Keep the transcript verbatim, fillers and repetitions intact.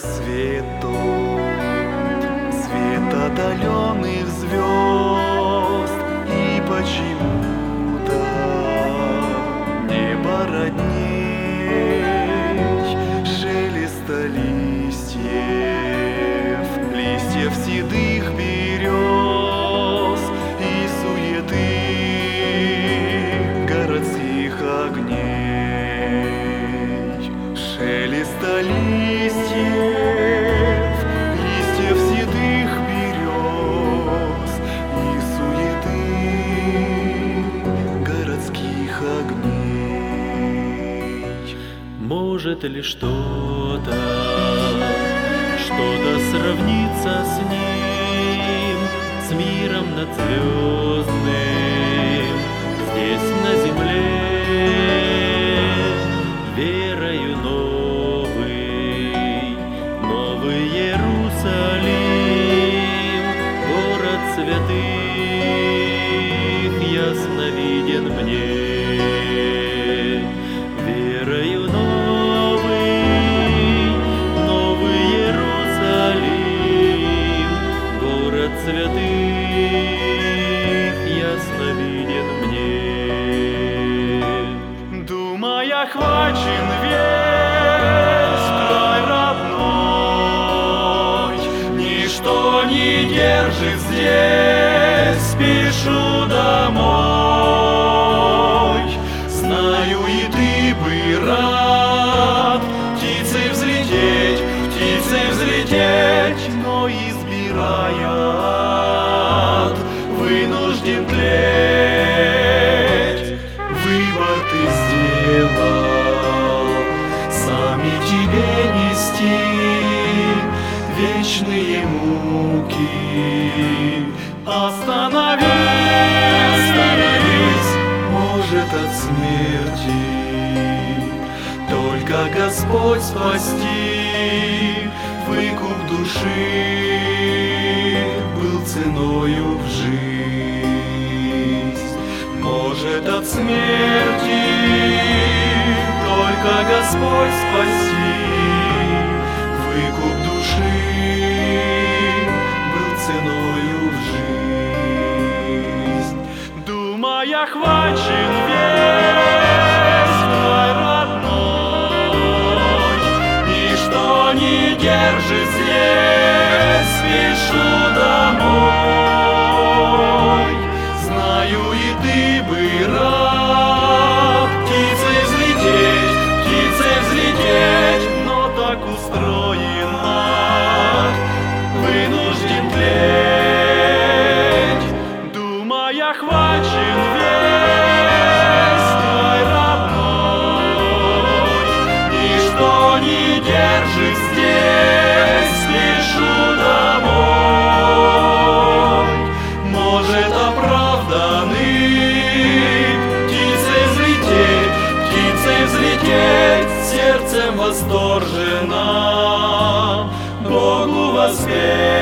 свет тот, свет отдаленных звезд, и почему-то небо родней шелеста листьев, листьев седых берез и суеты городских огней. Шелеста листьев, листьев седых берез и суеты городских огней. Может ли что-то, что-то сравниться с ним, с миром надзвездным, здесь на земле? Верою новый, новый Иерусалим, город святых, ясно виден мне. Верою новый, новый Иерусалим, город святых, ясно виден мне. Думая, охвачен весь край родной, ничто не держит здесь, спешу домой. Знаю, и ты бы рад птицей взлететь, птицей взлететь, но избирая ад, вынужден тлеть. Выбор ты сделал, сами тебе нести вечные муки. Остановись, остановись, может, от смерти только Господь спасти. Выкуп души был ценою в жизнь. Может, от смерти только Господь спасти. Выкуп души был ценою в жизнь. Думая, охвачен весь край родной, ничто не держит здесь, спешу домой. Знаю, и ты бы рад птицей взлететь, птицей взлететь, но так устроено, вынужден тлеть. Думая, охвачен весь край родной, ничто не держит здесь, спешу домой. Может, оправданы птицей взлететь, птицей взлететь, сердцем восторженно Богу воспеть.